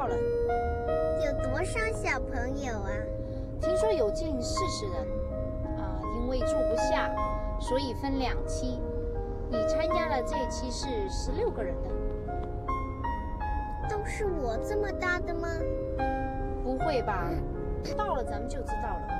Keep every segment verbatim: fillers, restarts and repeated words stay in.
了。 有多少小朋友啊？ 听说有近四十人，啊、呃，因为住不下，所以分两期。你参加了这一期是十六个人的。 都是我这么大的吗？ 不会吧？到了咱们就知道了。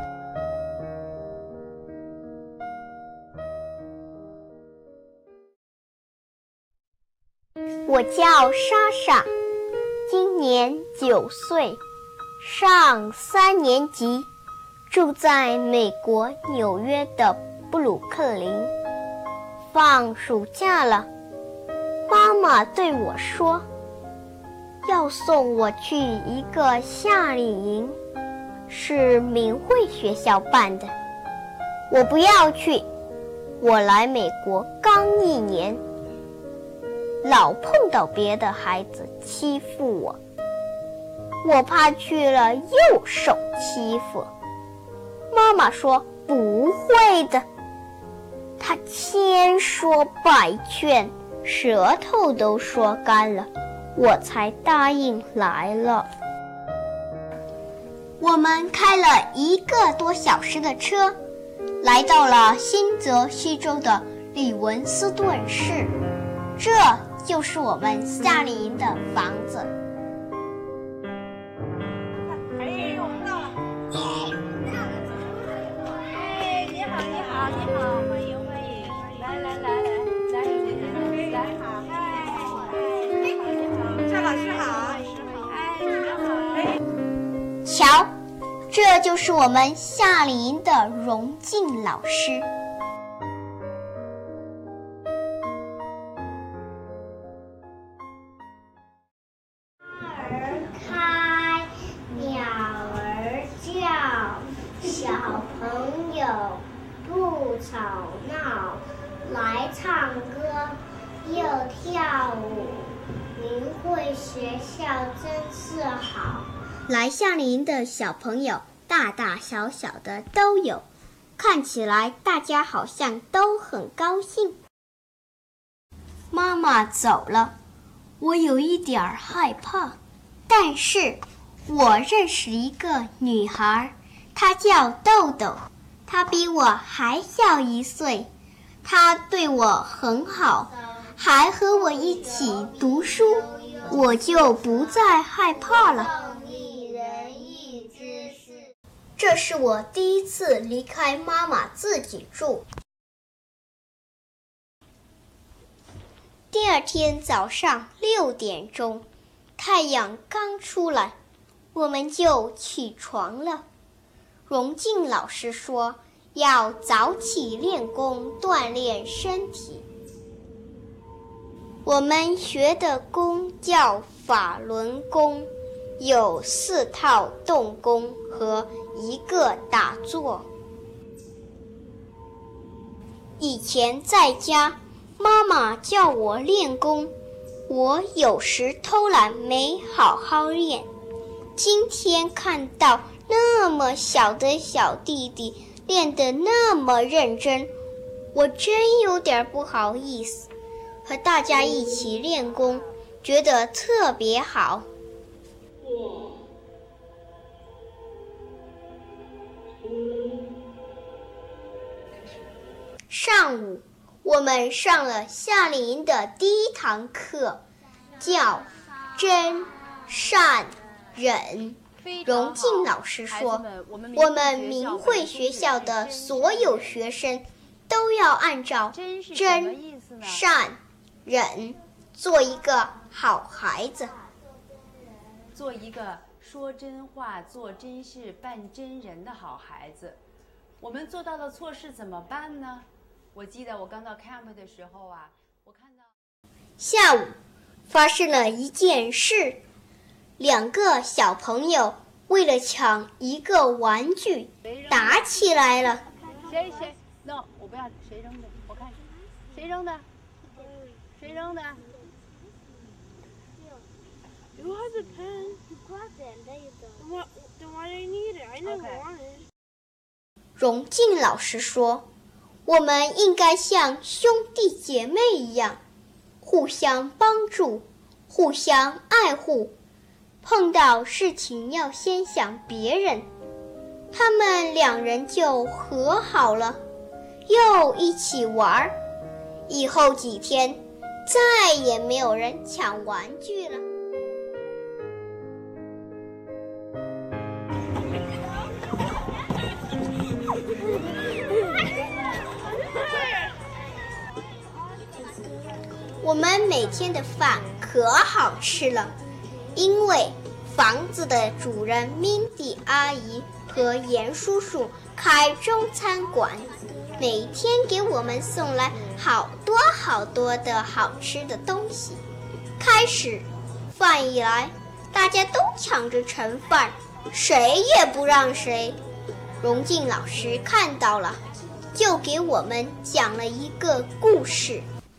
我叫莎莎，今年九岁，上三年级，住在美国纽约的布鲁克林。放暑假了，妈妈对我说，要送我去一个夏令营，是明慧学校办的。我不要去，我来美国刚一年，老碰到别的孩子欺负我，我怕去了又受欺负。妈妈说不会的，她千说百劝，舌头都说干了，我才答应来了。我们开了一个多小时的车，来到了新泽西州的利文斯顿市，这就是我们夏令营的房子。 哎，我们到了！哎，你好，你好，你好，欢迎欢迎！来来来来来来来好，哎，你好你好，夏老师好，哎，你好，哎。 瞧，这就是我们夏令营的荣静老师。吵闹，来唱歌，又跳舞，明慧学校真是好。来夏令营的小朋友，大大小小的都有，看起来大家好像都很高兴。妈妈走了，我有一点害怕，但是我认识一个女孩，她叫豆豆。他比我还小一岁，他对我很好，还和我一起读书，我就不再害怕了。这是我第一次离开妈妈自己住。第二天早上六点钟，太阳刚出来，我们就起床了。荣静老师说要早起练功，锻炼身体。我们学的功叫法轮功，有四套动功和一个打坐。以前在家，妈妈叫我练功，我有时偷懒没好好练。今天看到那么小的小弟弟练得那么认真，我真有点不好意思。和大家一起练功，觉得特别好。上午，我们上了夏令营的第一堂课，叫真善忍。荣静老师说，我们明慧学校的所有学生都要按照真善忍做一个好孩子， 做一个说真话、做真事、办真人的好孩子。我们做到了错事怎么办呢？我记得我刚到 camp 的时候啊，我看到下午发生了一件事。两个小朋友为了抢一个玩具打起来了。 谁谁 ？No， 我不要，谁扔的？我看谁扔的？谁扔的 ？You have a pen. You got it. What? Then why do you need it? I never want it. 荣静老师说，我们应该像兄弟姐妹一样，互相帮助，互相爱护。 碰到事情要先想别人。他们两人就和好了，又一起玩。以后几天再也没有人抢玩具了。我们每天的饭可好吃了，因为房子的主人 Mindy 阿姨和严叔叔开中餐馆，每天给我们送来好多好多的好吃的东西。开始饭一来，大家都抢着盛饭，谁也不让谁。荣静老师看到了，就给我们讲了一个故事。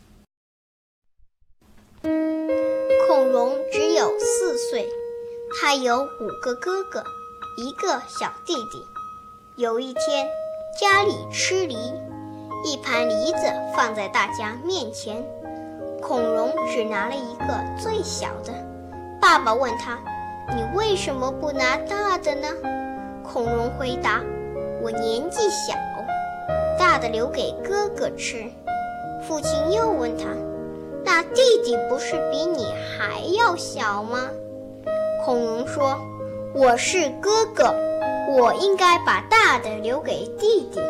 孔融只有四岁，他有五个哥哥，一个小弟弟。有一天，家里吃梨，一盘梨子放在大家面前，孔融只拿了一个最小的。爸爸问他：“你为什么不拿大的呢？”孔融回答：“我年纪小，大的留给哥哥吃。”父亲又问他：“那弟弟不是比你还要小吗？”孔融说：“我是哥哥，我应该把大的留给弟弟。”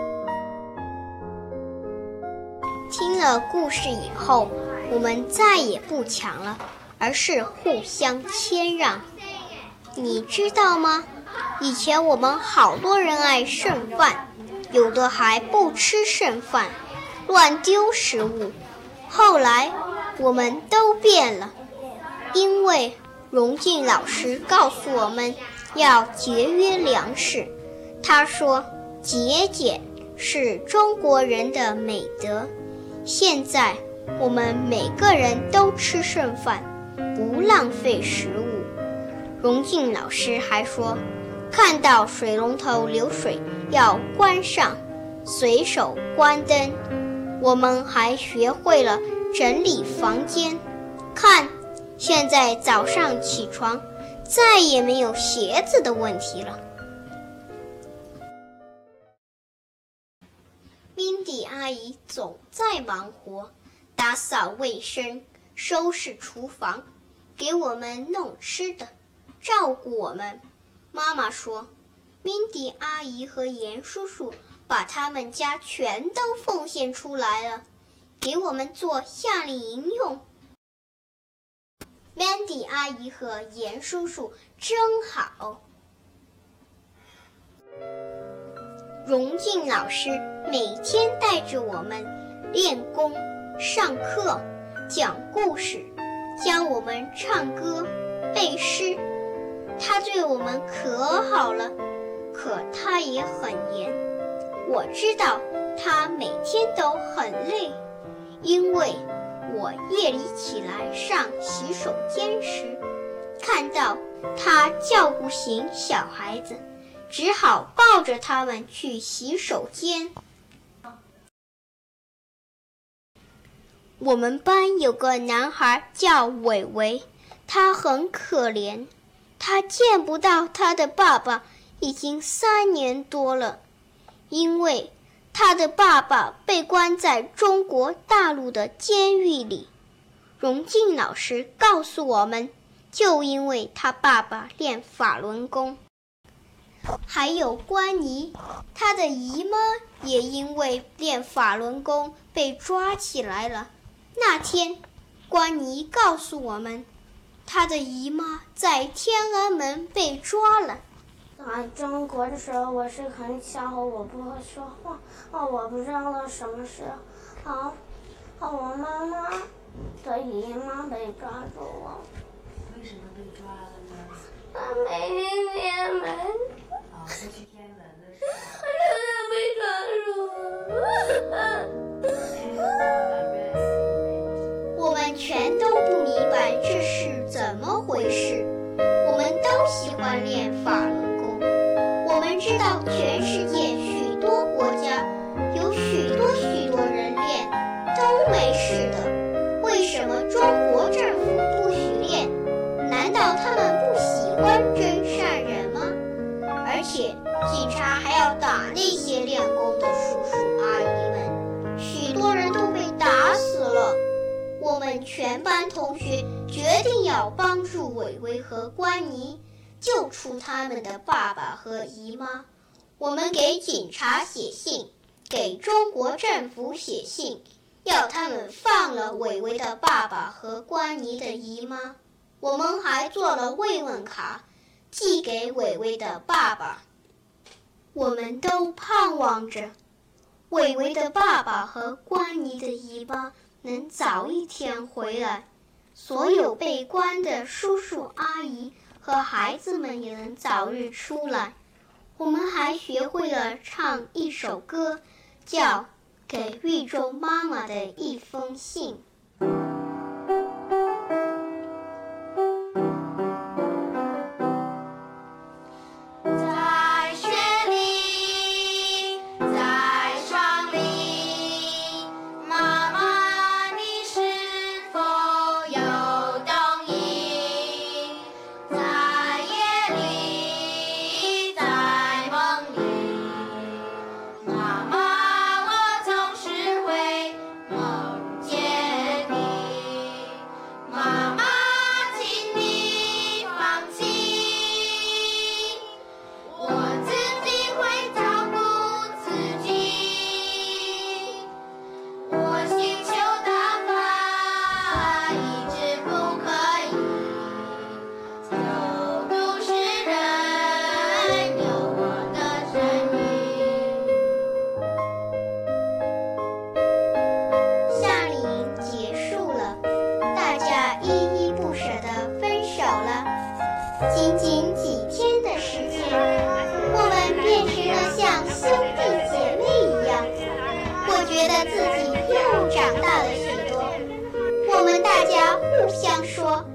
听了故事以后，我们再也不抢了，而是互相谦让。你知道吗？以前我们好多人爱剩饭，有的还不吃剩饭，乱丢食物。后来我们都变了，因为荣静老师告诉我们要节约粮食。他说节俭是中国人的美德。现在我们每个人都吃剩饭，不浪费食物。荣静老师还说，看到水龙头流水要关上，随手关灯。我们还学会了整理房间，看，现在早上起床再也没有鞋子的问题了。Mindy 阿姨总在忙活，打扫卫生，收拾厨房，给我们弄吃的，照顾我们。妈妈说 Mindy 阿姨和严叔叔把他们家全都奉献出来了，给我们做夏令营用。Mindy 阿姨和严叔叔真好。荣静老师每天带着我们练功、上课、讲故事，教我们唱歌、背诗。他对我们可好了，可他也很严。我知道他每天都很累，因为我夜里起来上洗手间时，看到他叫不醒小孩子，只好抱着他们去洗手间。我们班有个男孩叫伟伟，他很可怜，他见不到他的爸爸已经三年多了，因为他的爸爸被关在中国大陆的监狱里。荣静老师告诉我们，就因为他爸爸练法轮功。还有关妮，她的姨妈也因为练法轮功被抓起来了。那天，关妮告诉我们，她的姨妈在天安门被抓了。 在中国的时候，我是很小，我不会说话，哦，我不知道什么事，好，好，我妈妈的姨妈被抓住了。 为什么被抓了呢？ 她没去天安门。 啊，不去天安门的时候。 她被抓住。 我们全都不明白这是怎么回事。我们都喜欢练法轮功。我们知道全世界许多国家有许多许多人练都没事的，为什么中国政府不许练？难道他们不全班同学决定要帮助伟伟和关妮救出他们的爸爸和姨妈。我们给警察写信，给中国政府写信，要他们放了伟伟的爸爸和关妮的姨妈。我们还做了慰问卡，寄给伟伟的爸爸。我们都盼望着伟伟的爸爸和关妮的姨妈能早一天回来，所有被关的叔叔阿姨和孩子们也能早日出来。我们还学会了唱一首歌，叫《给狱中妈妈的一封信》。仅仅几天的时间，我们变成了像兄弟姐妹一样。我觉得自己又长大了许多。我们大家互相说